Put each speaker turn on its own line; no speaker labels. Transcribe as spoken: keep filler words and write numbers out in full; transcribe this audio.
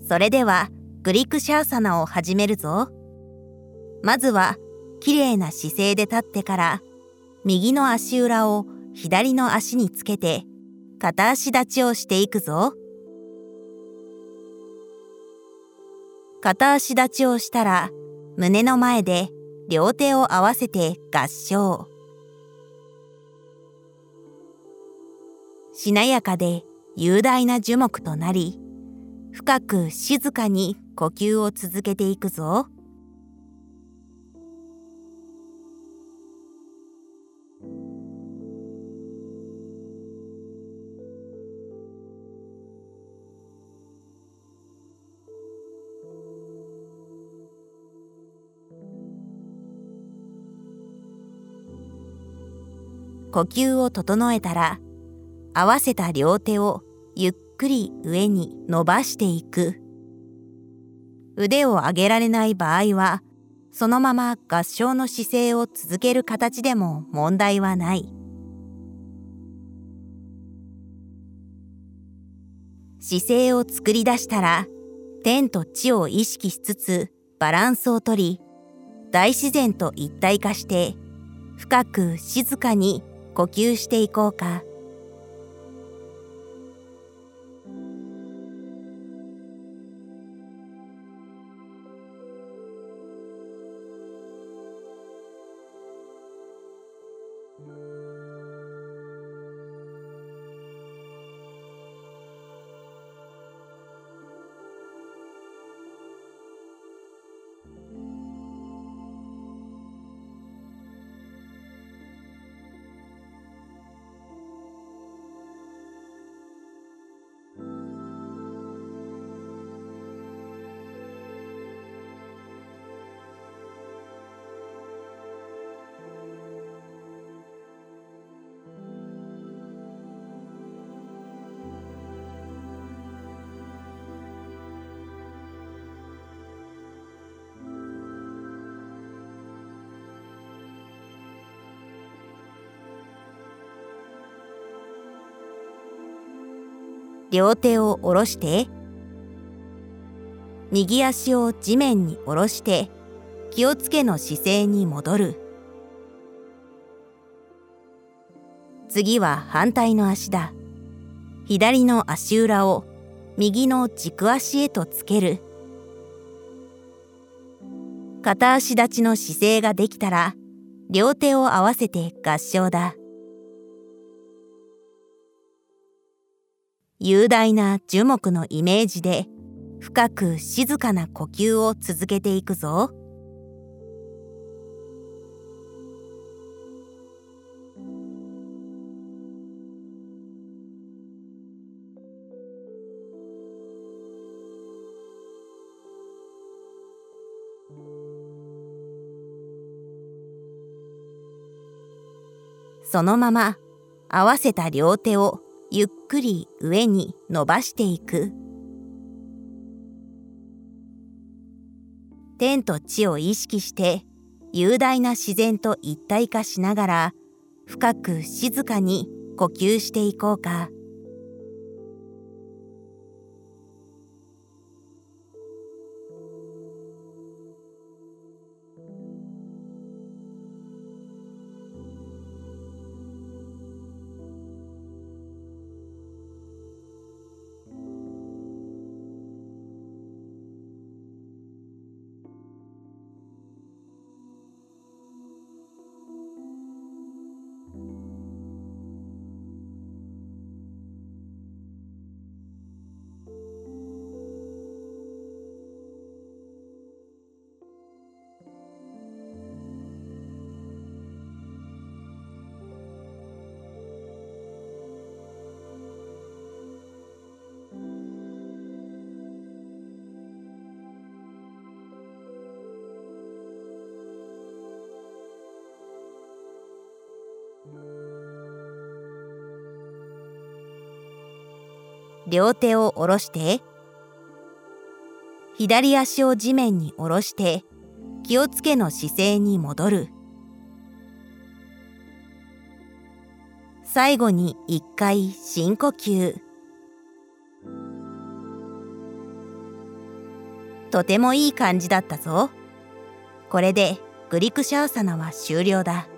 それではグリクシャーサナを始めるぞ。まずはきれいな姿勢で立ってから、右の足裏を左の足につけて片足立ちをしていくぞ。片足立ちをしたら、胸の前で両手を合わせて合掌。しなやかで雄大な樹木となり、深く静かに呼吸を続けていくぞ。呼吸を整えたら、合わせた両手をゆっくり上に伸ばしていく。腕を上げられない場合は、そのまま合掌の姿勢を続ける形でも問題はない。姿勢を作り出したら、天と地を意識しつつバランスをとり、大自然と一体化して、深く静かに呼吸していこうか。両手を下ろして、右足を地面に下ろして、気をつけの姿勢に戻る。次は反対の足だ。左の足裏を右の軸足へとつける。片足立ちの姿勢ができたら、両手を合わせて合掌だ。雄大な樹木のイメージで深く静かな呼吸を続けていくぞ。そのまま合わせた両手をゆっくり上に伸ばしていく。天と地を意識して雄大な自然と一体化しながら深く静かに呼吸していこうか。両手を下ろして、左足を地面に下ろして、気をつけの姿勢に戻る。最後に一回深呼吸。 とてもいい感じだったぞ。これでグリクシャーサナは終了だ。